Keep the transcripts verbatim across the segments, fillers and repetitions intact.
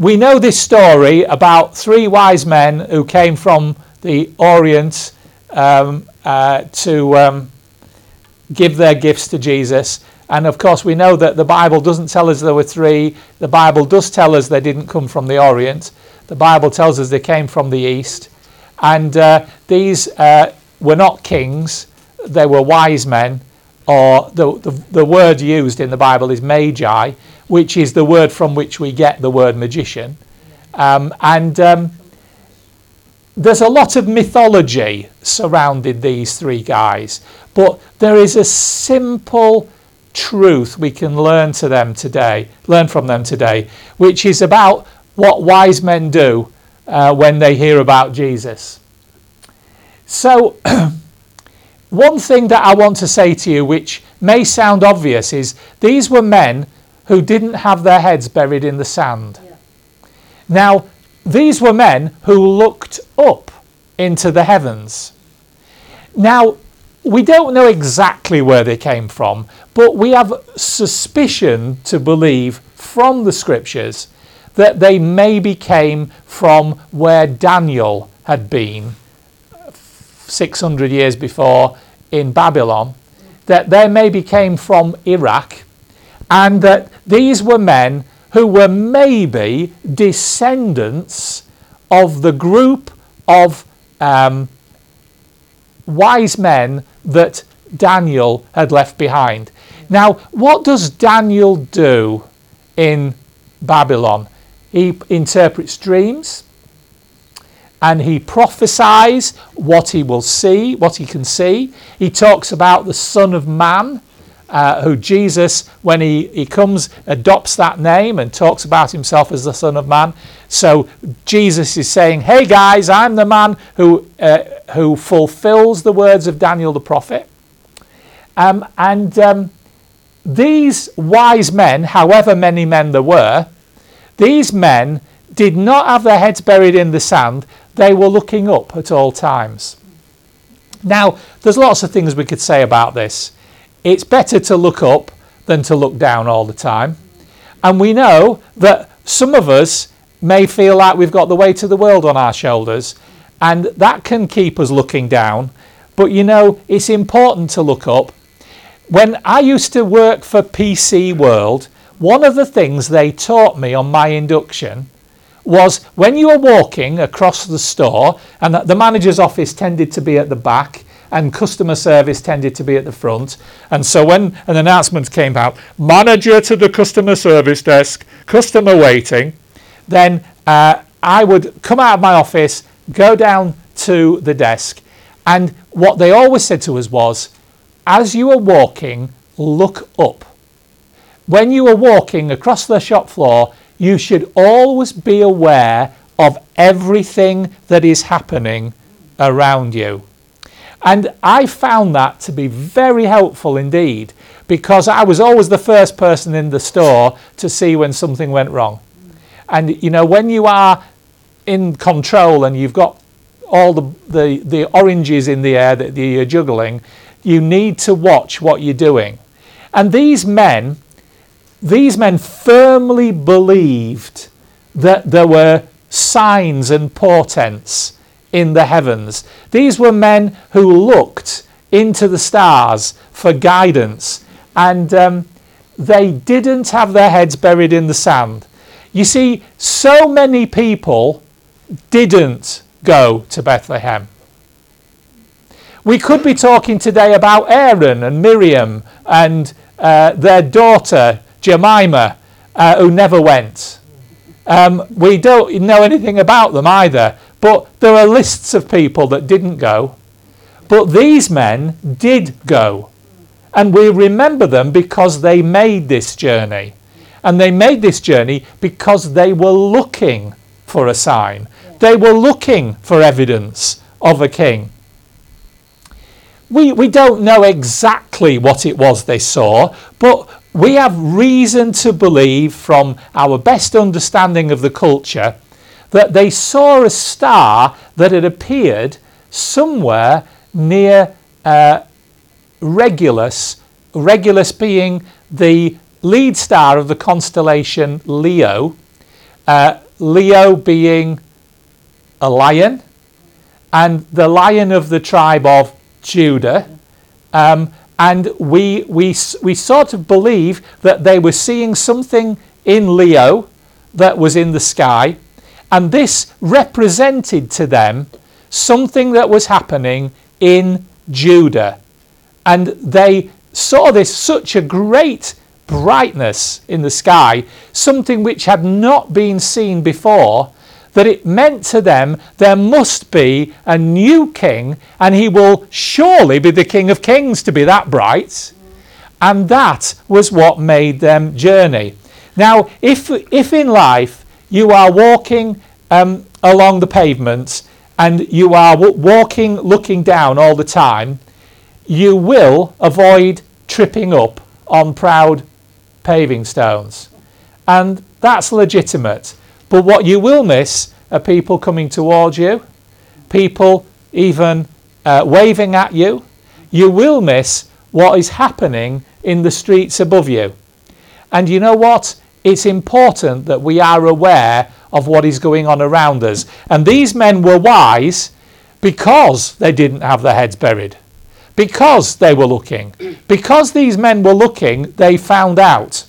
we know this story about three wise men who came from the Orient um, uh, to um, give their gifts to Jesus. And of course, we know that the Bible doesn't tell us there were three. The Bible does tell us they didn't come from the Orient. The Bible tells us they came from the East. And uh, these uh, were not kings. They were wise men. Or the, the, the word used in the Bible is magi, which is the word from which we get the word magician. Um, and um, there's a lot of mythology surrounding these three guys. But there is a simple truth we can learn to them today, learn from them today, which is about what wise men do uh, when they hear about Jesus. So one thing that I want to say to you, which may sound obvious, is these were men who didn't have their heads buried in the sand. Yeah. Now, these were men who looked up into the heavens. Now, we don't know exactly where they came from, but we have suspicion to believe from the scriptures that they maybe came from where Daniel had been six hundred years before in Babylon, that they maybe came from Iraq, and that these were men who were maybe descendants of the group of um, wise men that Daniel had left behind. Now, what does Daniel do in Babylon? He interprets dreams, and he prophesies what he will see, what he can see. He talks about the Son of Man, uh, who Jesus, when he, he comes, adopts that name and talks about himself as the Son of Man. So Jesus is saying, hey guys, I'm the man who uh, who fulfills the words of Daniel the prophet. Um, and um, these wise men, however many men there were, these men did not have their heads buried in the sand. They were looking up at all times. Now, there's lots of things we could say about this. It's better to look up than to look down all the time. And we know that some of us may feel like we've got the weight of the world on our shoulders, and that can keep us looking down. But you know, it's important to look up. When I used to work for P C World, one of the things they taught me on my induction was when you were walking across the store, and the manager's office tended to be at the back and customer service tended to be at the front, and so when an announcement came out, manager to the customer service desk, customer waiting, then uh, I would come out of my office, go down to the desk, and what they always said to us was, as you are walking, look up. When you are walking across the shop floor, you should always be aware of everything that is happening around you. And I found that to be very helpful indeed, because I was always the first person in the store to see when something went wrong. And you know, when you are in control and you've got all the, the, the oranges in the air that you're juggling, you need to watch what you're doing. And these men, these men firmly believed that there were signs and portents in the heavens. These were men who looked into the stars for guidance, and um, they didn't have their heads buried in the sand. You see, so many people didn't go to Bethlehem. We could be talking today about Aaron and Miriam and uh, their daughter Jemima, uh, who never went. Um, we don't know anything about them either, but there are lists of people that didn't go. But these men did go, and we remember them because they made this journey. And they made this journey because they were looking for a sign. They were looking for evidence of a king. We, we don't know exactly what it was they saw, but we have reason to believe from our best understanding of the culture that they saw a star that had appeared somewhere near uh, Regulus, Regulus being the lead star of the constellation Leo. Uh, Leo being a lion, and the lion of the tribe of Judah. Um, and we, we, we sort of believe that they were seeing something in Leo that was in the sky, and this represented to them something that was happening in Judah. And they saw this such a great brightness in the sky, something which had not been seen before, that it meant to them there must be a new king, and he will surely be the King of Kings to be that bright. And that was what made them journey. Now, if, if in life you are walking um, along the pavements and you are w- walking looking down all the time, you will avoid tripping up on proud paving stones. And that's legitimate. But what you will miss are people coming towards you, people even uh, waving at you. You will miss what is happening in the streets above you. And you know what? It's important that we are aware of what is going on around us. And these men were wise because they didn't have their heads buried, because they were looking. Because these men were looking, they found out.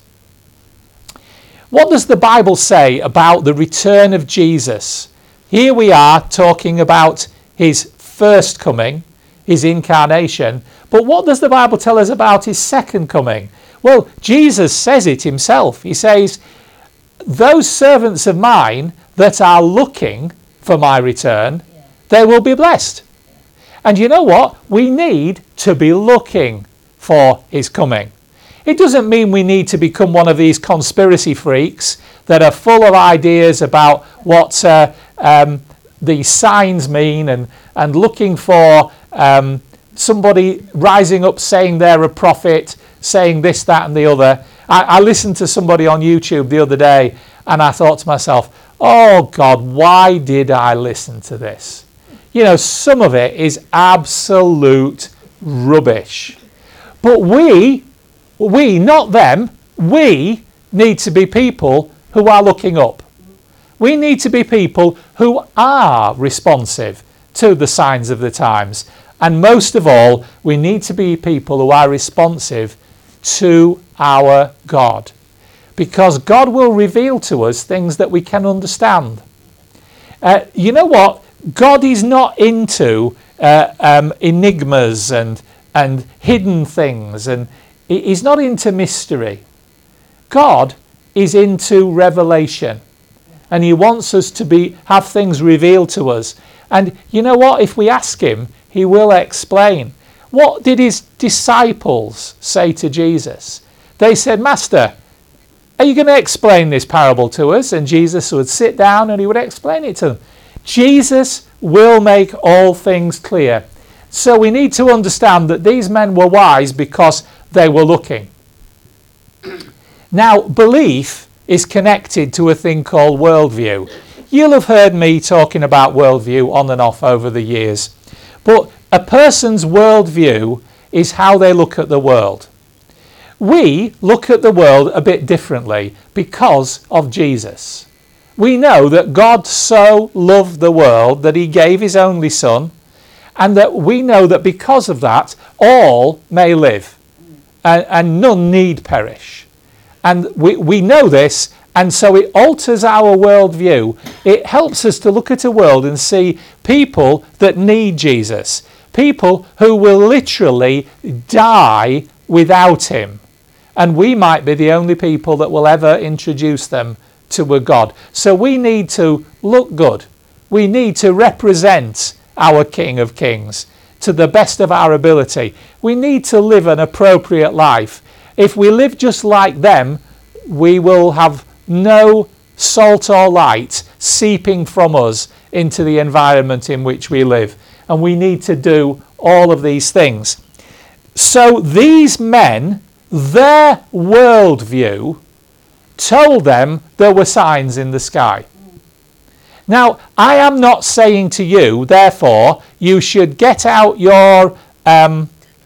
What does the Bible say about the return of Jesus? Here we are talking about his first coming, his incarnation. But what does the Bible tell us about his second coming? Well, Jesus says it himself. He says, those servants of mine that are looking for my return, yeah. they will be blessed. Yeah. And you know what? We need to be looking for his coming. It doesn't mean we need to become one of these conspiracy freaks that are full of ideas about what uh, um, the signs mean and, and looking for um, somebody rising up saying they're a prophet, saying this, that and the other. I, I listened to somebody on YouTube the other day and I thought to myself, oh God, why did I listen to this? You know, some of it is absolute rubbish. But we... We, not them, we need to be people who are looking up. We need to be people who are responsive to the signs of the times. And most of all, we need to be people who are responsive to our God. Because God will reveal to us things that we can understand. Uh, you know what? God is not into uh, um, enigmas and, and hidden things, and he's not into mystery. God is into revelation, and he wants us to be have things revealed to us. And you know what? If we ask him, he will explain. What did his disciples say to Jesus? They said, Master, are you going to explain this parable to us? And Jesus would sit down and he would explain it to them. Jesus will make all things clear. So we need to understand that these men were wise because they were looking. Now, belief is connected to a thing called worldview. You'll have heard me talking about worldview on and off over the years. But a person's worldview is how they look at the world. We look at the world a bit differently because of Jesus. We know that God so loved the world that he gave his only son, and that we know that because of that, all may live. And, and none need perish. And we, we know this, and so it alters our worldview. It helps us to look at a world and see people that need Jesus, people who will literally die without him. And we might be the only people that will ever introduce them to a God. So we need to look good. We need to represent our King of Kings to the best of our ability. We need to live an appropriate life. If we live just like them, we will have no salt or light seeping from us into the environment in which we live. And we need to do all of these things. So these men, their worldview told them there were signs in the sky. Now, I am not saying to you, therefore, you should get out your... Um,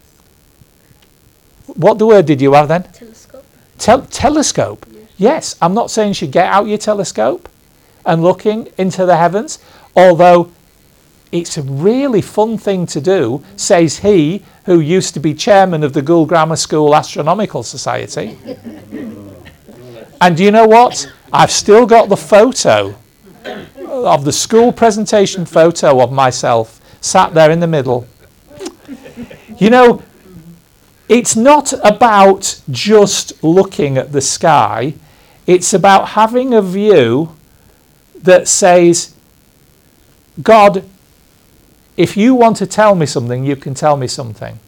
what the word did you have then? Telescope. Tel- telescope. Yes. yes, I'm not saying you should get out your telescope. and looking into the heavens, although it's a really fun thing to do, says he who used to be chairman of the Gould Grammar School Astronomical Society. And do you know what? I've still got the photo of the school presentation photo of myself sat there in the middle. You know, it's not about just looking at the sky. It's about having a view that says, God, if you want to tell me something, you can tell me something.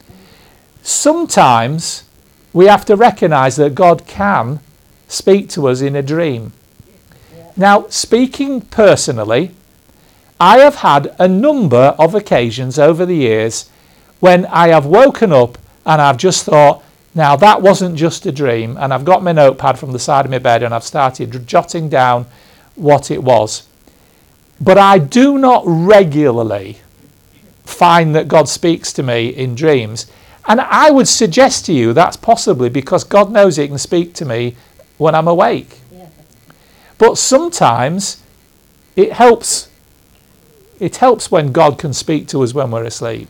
Sometimes we have to recognize that God can speak to us in a dream. Now, speaking personally, I have had a number of occasions over the years when I have woken up and I've just thought, now that wasn't just a dream, and I've got my notepad from the side of my bed and I've started jotting down what it was. But I do not regularly find that God speaks to me in dreams. And I would suggest to you that's possibly because God knows he can speak to me when I'm awake. Yeah. But sometimes it helps. It helps when God can speak to us when we're asleep.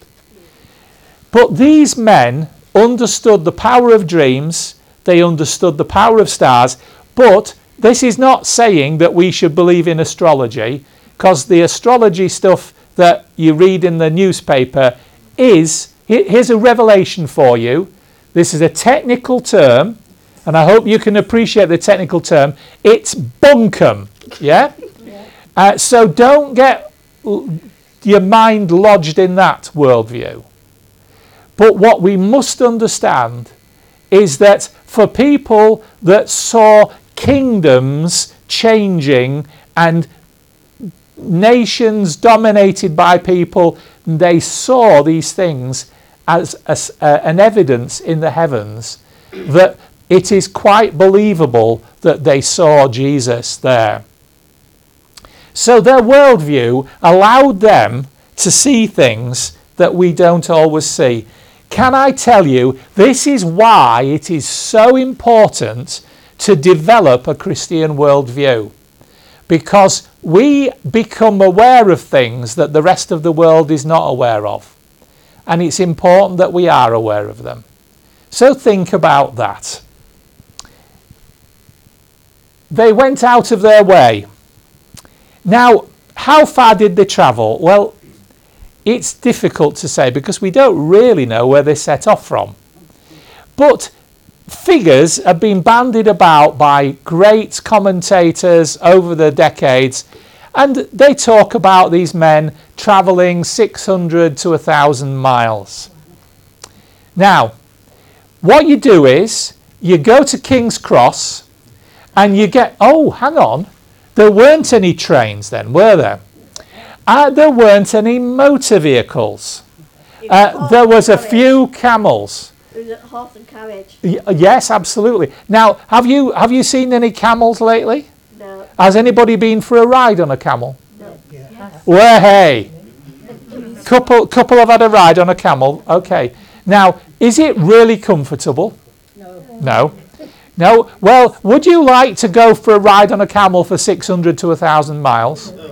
But these men understood the power of dreams. They understood the power of stars. But this is not saying that we should believe in astrology, because the astrology stuff that you read in the newspaper is, here's a revelation for you. This is a technical term, and I hope you can appreciate the technical term. It's bunkum, yeah? yeah. Uh, so don't get your mind lodged in that worldview. But what we must understand is that for people that saw kingdoms changing and nations dominated by people, they saw these things as, as uh, an evidence in the heavens that it is quite believable that they saw Jesus there. So their worldview allowed them to see things that we don't always see. Can I tell you, this is why it is so important to develop a Christian worldview. Because we become aware of things that the rest of the world is not aware of. And it's important that we are aware of them. So think about that. They went out of their way. Now, how far did they travel? Well, it's difficult to say because we don't really know where they set off from. But figures have been bandied about by great commentators over the decades, and they talk about these men travelling six hundred to one thousand miles. Now, what you do is you go to King's Cross and you get, oh, hang on, there weren't any trains then, were there? Uh, there weren't any motor vehicles. Uh, there was a few camels. It was a horse and carriage. Y- yes, absolutely. Now, have you have you seen any camels lately? No. Has anybody been for a ride on a camel? No. Yes. Well, hey, couple couple have had a ride on a camel. Okay. Now, is it really comfortable? No. No. No. Well, would you like to go for a ride on a camel for six hundred to one thousand miles? No.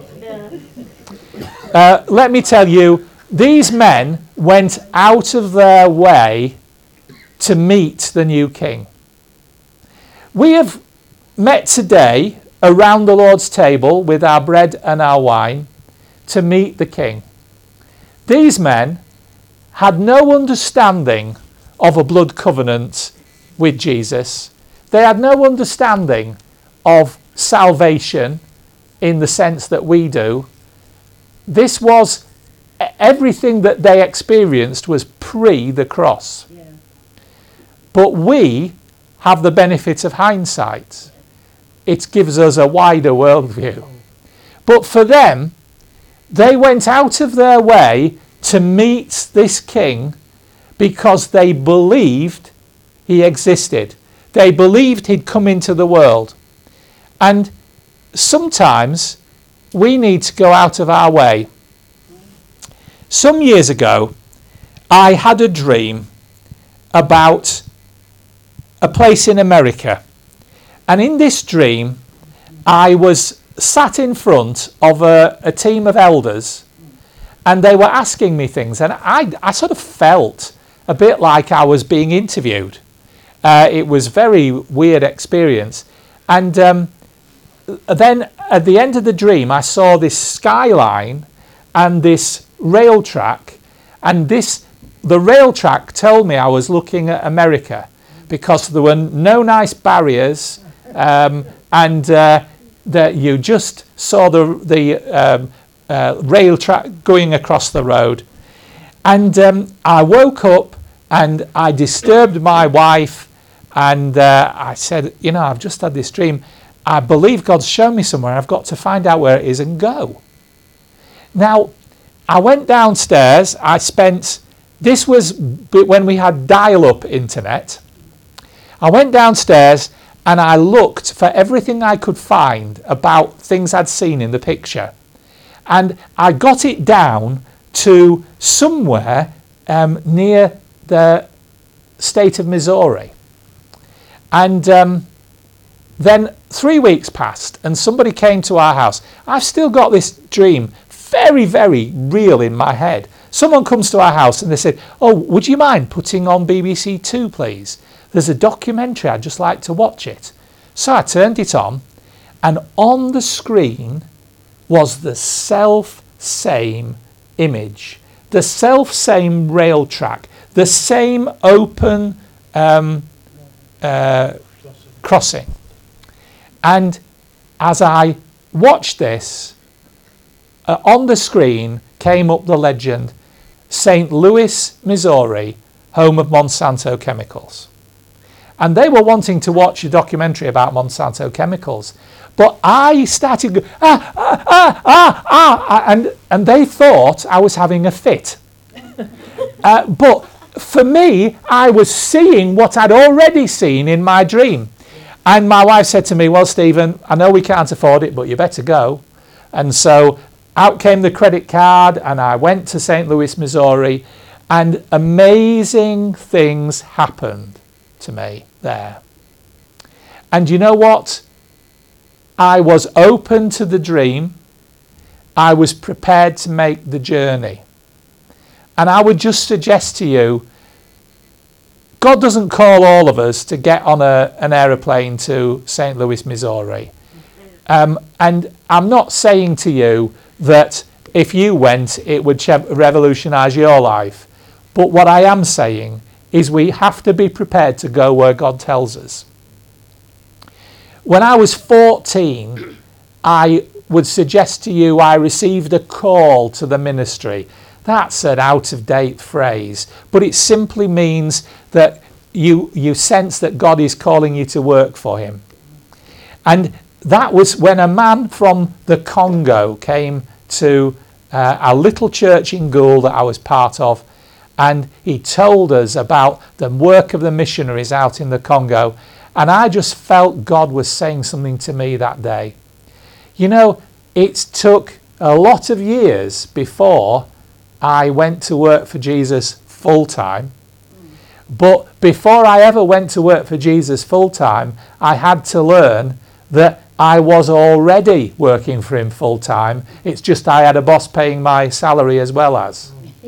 Uh, let me tell you, these men went out of their way to meet the new king. We have met today around the Lord's table with our bread and our wine to meet the king. These men had no understanding of a blood covenant with Jesus. They had no understanding of salvation in the sense that we do. This was, everything that they experienced was pre the cross. Yeah. But we have the benefit of hindsight. It gives us a wider worldview. But for them, they went out of their way to meet this king because they believed he existed. They believed he'd come into the world. And sometimes we need to go out of our way. Some years ago, I had a dream about a place in America. And in this dream, I was sat in front of a, a team of elders, and they were asking me things, and I, I sort of felt a bit like I was being interviewed. Uh, it was a very weird experience. And um, then at the end of the dream, I saw this skyline and this rail track, and this the rail track told me I was looking at America, because there were no nice barriers, um, and uh, that you just saw the the um, uh, rail track going across the road. And um, I woke up and I disturbed my wife, and uh, I said, you know, I've just had this dream. I believe God's shown me somewhere. I've got to find out where it is and go. Now, I went downstairs. I spent, this was when we had dial-up internet. I went downstairs and I looked for everything I could find about things I'd seen in the picture. And I got it down to somewhere um, near the state of Missouri. And um, then three weeks passed and somebody came to our house. I've still got this dream very, very real in my head. Someone comes to our house and they said, oh, would you mind putting on B B C Two, please? There's a documentary, I'd just like to watch it. So I turned it on, and on the screen was the self-same image, the self-same rail track, the same open um, uh, crossing. And as I watched this, uh, on the screen came up the legend, Saint Louis, Missouri, home of Monsanto Chemicals. And they were wanting to watch a documentary about Monsanto Chemicals. But I started, go, ah, ah, ah, ah, ah, and, and they thought I was having a fit. uh, but for me, I was seeing what I'd already seen in my dream. And my wife said to me, well, Stephen, I know we can't afford it, but you better go. And so out came the credit card, and I went to Saint Louis, Missouri, and amazing things happened to me there. And you know what? I was open to the dream. I was prepared to make the journey. And I would just suggest to you, God doesn't call all of us to get on a, an aeroplane to Saint Louis, Missouri. Um, and I'm not saying to you that if you went, it would revolutionize your life. But what I am saying is we have to be prepared to go where God tells us. When I was fourteen, I would suggest to you I received a call to the ministry. That's an out-of-date phrase, but it simply means that you, you sense that God is calling you to work for him. And that was when a man from the Congo came to uh, a little church in Gould that I was part of, and he told us about the work of the missionaries out in the Congo. And I just felt God was saying something to me that day. You know, it took a lot of years before I went to work for Jesus full-time. But before I ever went to work for Jesus full-time, I had to learn that I was already working for him full-time. It's just I had a boss paying my salary as well as.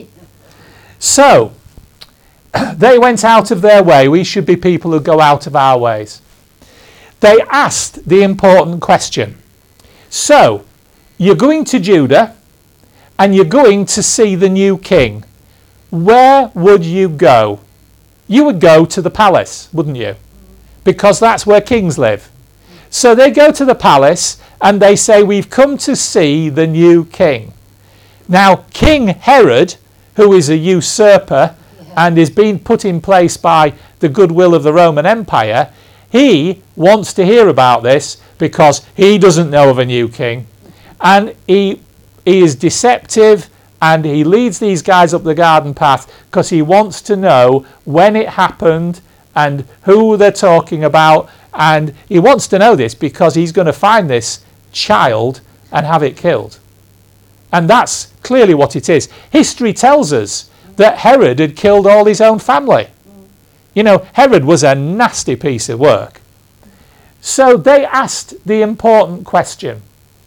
So, they went out of their way. We should be people who go out of our ways. They asked the important question. So, you're going to Judah and you're going to see the new king. Where would you go? You would go to the palace, wouldn't you? Because that's where kings live. So they go to the palace and they say, we've come to see the new king. Now, King Herod, who is a usurper, and is being put in place by the goodwill of the Roman Empire, he wants to hear about this because he doesn't know of a new king. And he, he is deceptive, and he leads these guys up the garden path because he wants to know when it happened and who they're talking about. And he wants to know this because he's going to find this child and have it killed. And that's clearly what it is. History tells us that Herod had killed all his own family. You know, Herod was a nasty piece of work. So they asked the important question.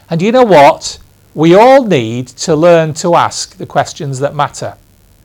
And you know what? We all need to learn to ask the questions that matter.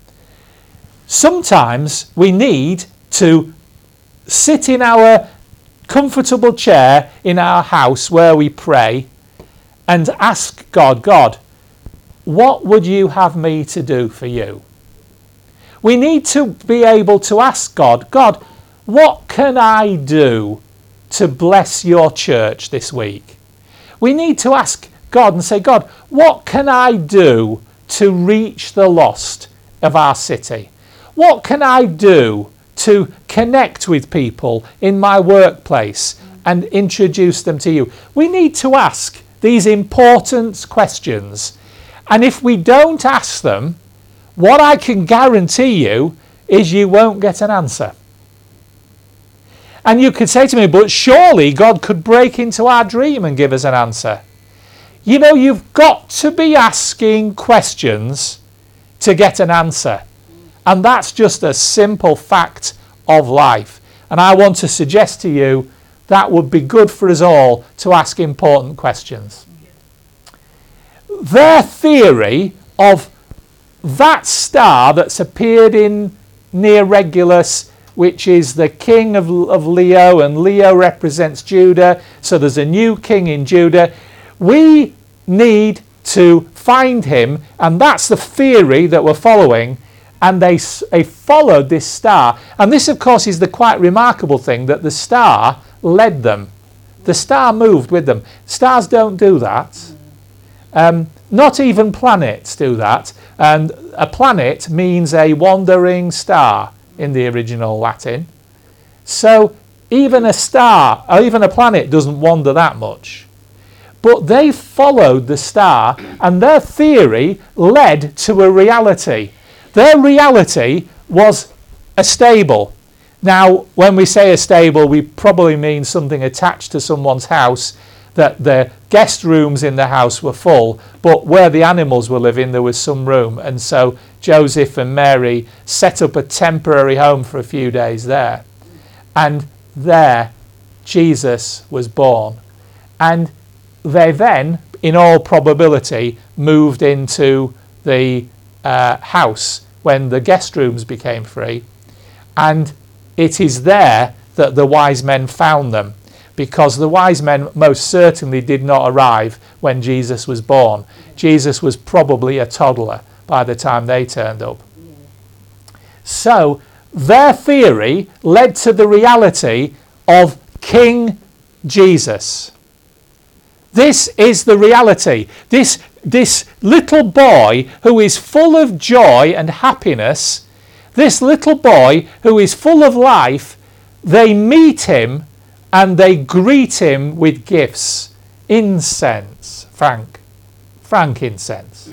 Sometimes we need to sit in our comfortable chair in our house where we pray and ask God, God, what would you have me to do for you? We need to be able to ask God, God, what can I do to bless your church this week? We need to ask God and say, God, what can I do to reach the lost of our city? What can I do to connect with people in my workplace and introduce them to you? We need to ask these important questions. And if we don't ask them, what I can guarantee you is you won't get an answer. And you could say to me, but surely God could break into our dream and give us an answer. You know, you've got to be asking questions to get an answer. And that's just a simple fact of life. And I want to suggest to you that would be good for us all to ask important questions. Their theory of that star that's appeared in near Regulus, which is the king of, of Leo, and Leo represents Judah, so there's a new king in Judah. We need to find him, and that's the theory that we're following. And they, they followed this star. And this, of course, is the quite remarkable thing, that the star led them. The star moved with them. Stars don't do that. Um, not even planets do that. And a planet means a wandering star in the original Latin. So even a star, or even a planet, doesn't wander that much. But they followed the star, and their theory led to a reality. Their reality was a stable. Now, when we say a stable, we probably mean something attached to someone's house, that the guest rooms in the house were full, but where the animals were living, there was some room. And so Joseph and Mary set up a temporary home for a few days there. And there, Jesus was born. And they then, in all probability, moved into the uh, house when the guest rooms became free. And it is there that the wise men found them, because the wise men most certainly did not arrive when Jesus was born. Jesus was probably a toddler by the time they turned up. So their theory led to the reality of King Jesus. This is the reality. This, this little boy who is full of joy and happiness, this little boy who is full of life, they meet him and they greet him with gifts. Incense, frank, frankincense.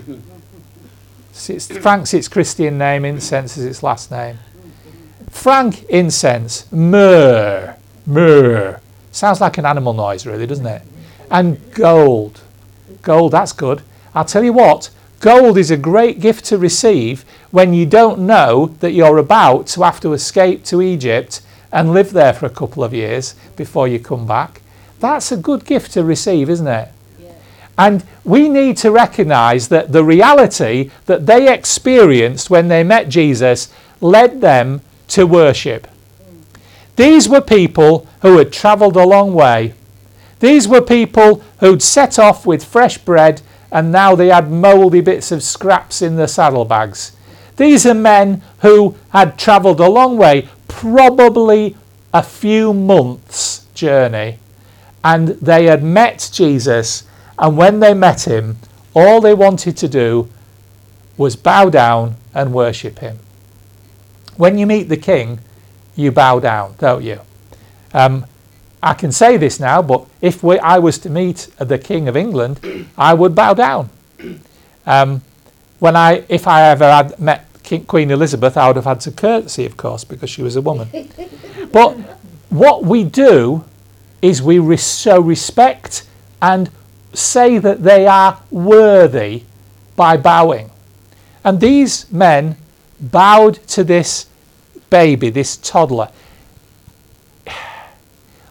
It's, Frank's its Christian name, incense is its last name. Frankincense, myrrh, myrrh. Sounds like an animal noise, really, doesn't it? And gold. Gold, that's good. I'll tell you what, gold is a great gift to receive when you don't know that you're about to have to escape to Egypt and live there for a couple of years before you come back. That's a good gift to receive, isn't it? Yeah. And we need to recognise that the reality that they experienced when they met Jesus led them to worship. Mm. These were people who had travelled a long way. These were people who'd set off with fresh bread, and now they had mouldy bits of scraps in their saddlebags. These are men who had travelled a long way, probably a few months' journey, and they had met Jesus, and when they met him, all they wanted to do was bow down and worship him. When you meet the king, you bow down, don't you? Um, I can say this now, but if we, I was to meet the King of England, I would bow down. Um, when I, if I ever had met King, Queen Elizabeth, I would have had to curtsy, of course, because she was a woman. But what we do is we res- show respect and say that they are worthy by bowing. And these men bowed to this baby, this toddler.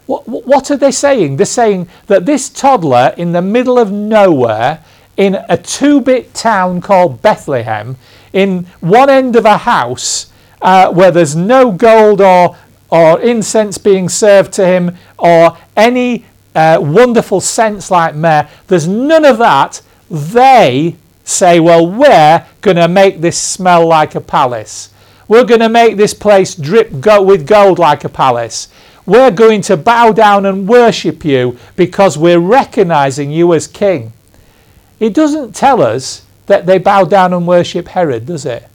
What, what are they saying? They're saying that this toddler in the middle of nowhere, in a two-bit town called Bethlehem, in one end of a house uh, where there's no gold or, or incense being served to him, or any uh, wonderful scents like myrrh, there's none of that. They say, well, we're going to make this smell like a palace. We're going to make this place drip go- with gold like a palace. We're going to bow down and worship you because we're recognizing you as king. It doesn't tell us that they bow down and worship Herod, does it?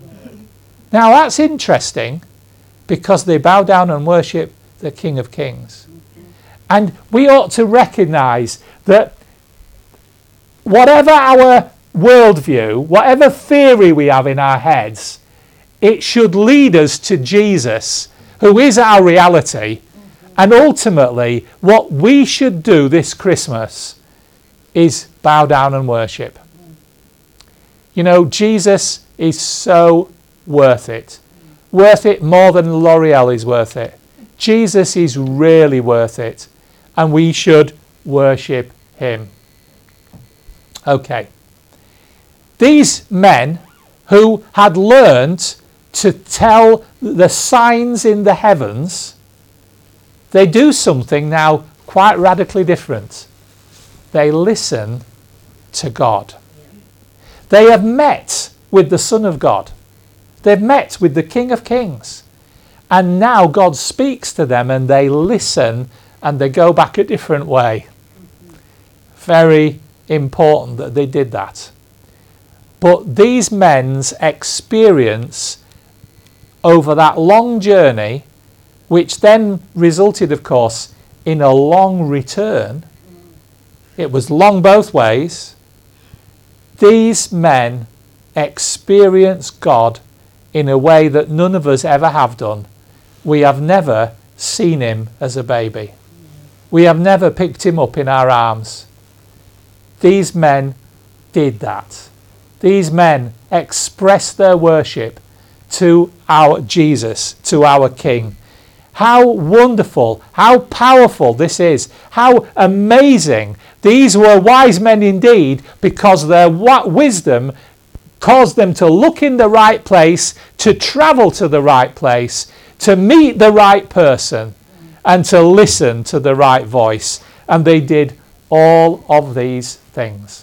Now that's interesting, because they bow down and worship the King of Kings. And we ought to recognize that whatever our worldview, whatever theory we have in our heads, it should lead us to Jesus, who is our reality. And ultimately, what we should do this Christmas is bow down and worship. You know, Jesus is so worth it. Worth it more than L'Oreal is worth it. Jesus is really worth it. And we should worship him. Okay. These men who had learned to tell the signs in the heavens, they do something now quite radically different. They listen to God. They have met with the Son of God. They've met with the King of Kings. And now God speaks to them and they listen and they go back a different way. Very important that they did that. But these men's experience over that long journey, which then resulted, of course, in a long return. It was long both ways. These men experienced God in a way that none of us ever have done. We have never seen him as a baby. We have never picked him up in our arms. These men did that. These men expressed their worship to our Jesus, to our King. How wonderful, how powerful this is, how amazing. These were wise men indeed, because their wisdom caused them to look in the right place, to travel to the right place, to meet the right person, and to listen to the right voice. And they did all of these things.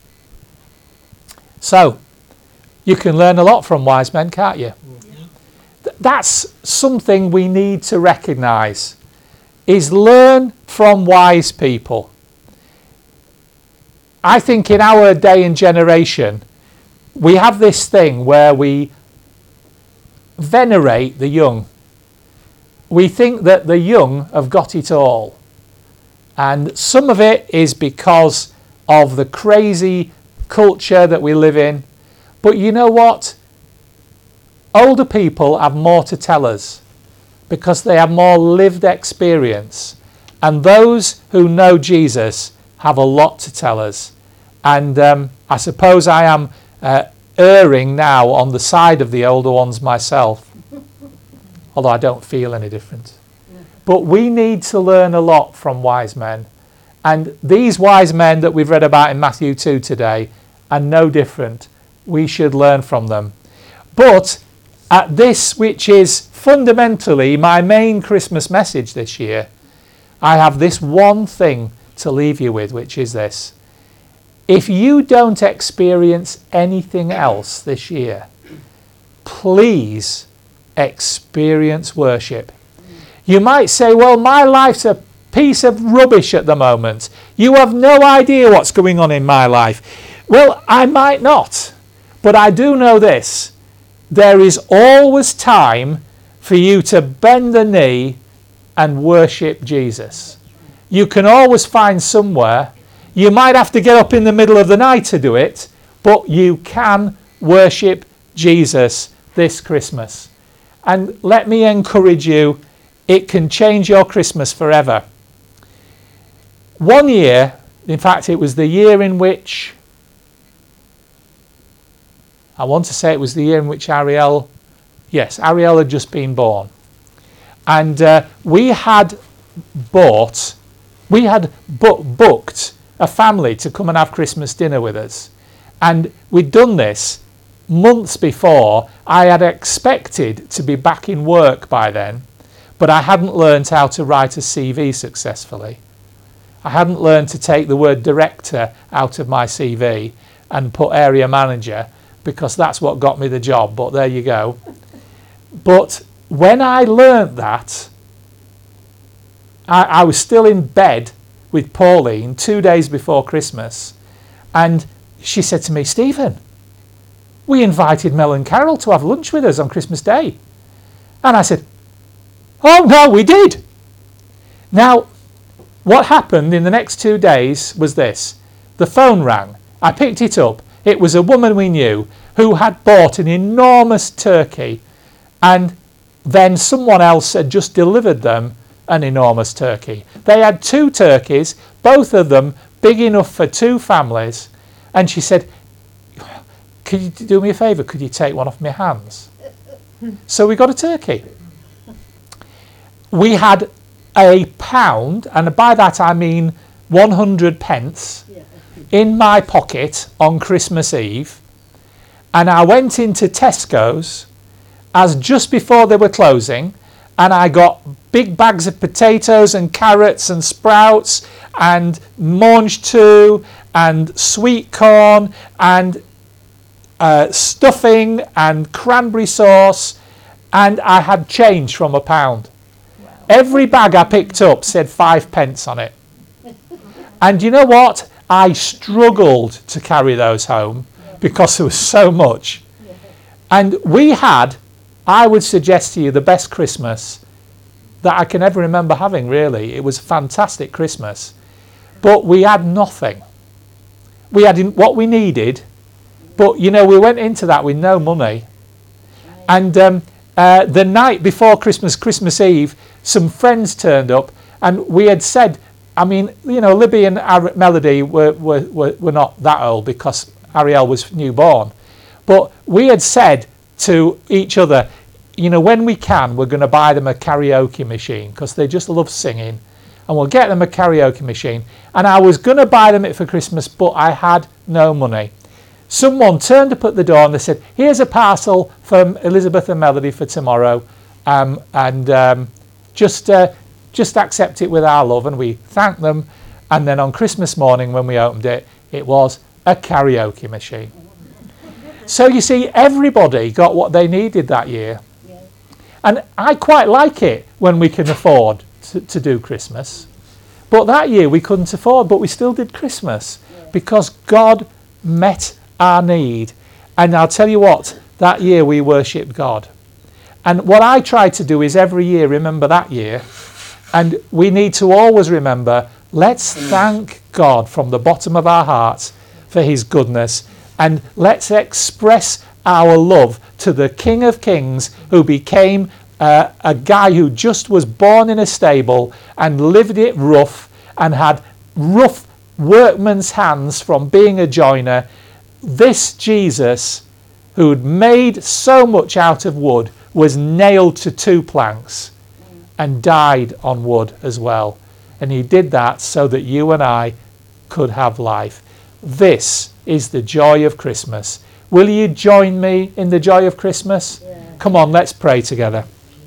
So, you can learn a lot from wise men, can't you? Th- that's something we need to recognise, is learn from wise people. I think in our day and generation, we have this thing where we venerate the young. We think that the young have got it all. And some of it is because of the crazy culture that we live in. But you know what? Older people have more to tell us because they have more lived experience. And those who know Jesus have a lot to tell us. And um, I suppose I am uh, erring now on the side of the older ones myself. Although I don't feel any different. But we need to learn a lot from wise men. And these wise men that we've read about in Matthew two today are no different. We should learn from them. But at this, which is fundamentally my main Christmas message this year, I have this one thing to leave you with, which is this. If you don't experience anything else this year, please experience worship. You might say, well, my life's a piece of rubbish at the moment. You have no idea what's going on in my life. Well, I might not, but I do know this. There is always time for you to bend the knee and worship Jesus. You can always find somewhere. You might have to get up in the middle of the night to do it, but you can worship Jesus this Christmas. And let me encourage you, it can change your Christmas forever. One year, in fact, it was the year in which, I want to say it was the year in which Ariel, yes, Ariel had just been born. And uh, we had bought, we had bu- booked a family to come and have Christmas dinner with us. And we'd done this months before. I had expected to be back in work by then, but I hadn't learned how to write a C V successfully. I hadn't learned to take the word director out of my C V and put area manager, because that's what got me the job, but there you go. But when I learnt that, I, I was still in bed with Pauline two days before Christmas, and she said to me, Stephen, we invited Mel and Carol to have lunch with us on Christmas Day. And I said, oh no, we did. Now, what happened in the next two days was this. The phone rang. I picked it up. It was a woman we knew who had bought an enormous turkey, and then someone else had just delivered them an enormous turkey. They had two turkeys, both of them big enough for two families, and she said, could you do me a favour? Could you take one off my hands? So we got a turkey. We had a pound, and by that I mean one hundred pence, in my pocket on Christmas Eve, and I went into Tesco's as just before they were closing, and I got big bags of potatoes and carrots and sprouts and mange too and sweet corn and uh, stuffing and cranberry sauce, and I had change from a pound. Wow. Every bag I picked up said five pence on it. And you know what? I struggled to carry those home because there was so much. And we had, I would suggest to you, the best Christmas that I can ever remember having, really. It was a fantastic Christmas. But we had nothing. We had what we needed, but, you know, we went into that with no money. And um, uh, the night before Christmas, Christmas Eve, some friends turned up, and we had said, I mean, you know, Libby and Ar- Melody were, were, were, were not that old because Ariel was newborn. But we had said to each other, you know, when we can, we're going to buy them a karaoke machine because they just love singing. And we'll get them a karaoke machine. And I was going to buy them it for Christmas, but I had no money. Someone turned up at the door and they said, here's a parcel from Elizabeth and Melody for tomorrow. Um, and um, just... Uh, Just accept it with our love, and we thanked them. And then on Christmas morning when we opened it, it was a karaoke machine. So you see, everybody got what they needed that year. Yeah. And I quite like it when we can afford to, to do Christmas. But that year we couldn't afford, but we still did Christmas, yeah, because God met our need. And I'll tell you what, that year we worshipped God. And what I try to do is every year remember that year. And we need to always remember, let's thank God from the bottom of our hearts for his goodness. And let's express our love to the King of Kings, who became uh, a guy who just was born in a stable and lived it rough and had rough workman's hands from being a joiner. This Jesus, who'd made so much out of wood, was nailed to two planks and died on wood as well. And he did that so that you and I could have life. This is the joy of Christmas. Will you join me in the joy of Christmas? Yeah. Come on, let's pray together.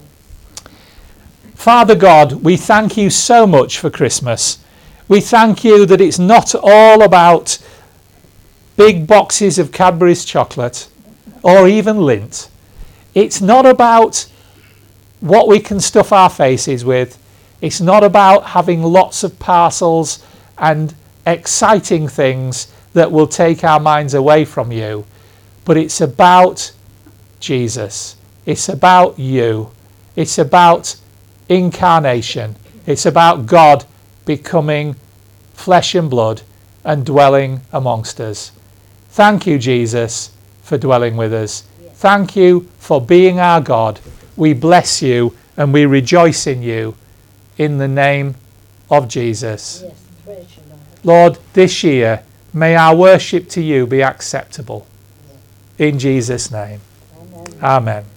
Father God, we thank you so much for Christmas. We thank you that it's not all about big boxes of Cadbury's chocolate or even Lindt. It's not about what we can stuff our faces with. It's not about having lots of parcels and exciting things that will take our minds away from you. But it's about Jesus. It's about you. It's about incarnation. It's about God becoming flesh and blood and dwelling amongst us. Thank you, Jesus, for dwelling with us. Thank you for being our God. We bless you and we rejoice in you in the name of Jesus. Yes, praise you, Lord. Lord, this year, may our worship to you be acceptable. Yes. In Jesus' name. Amen. Amen.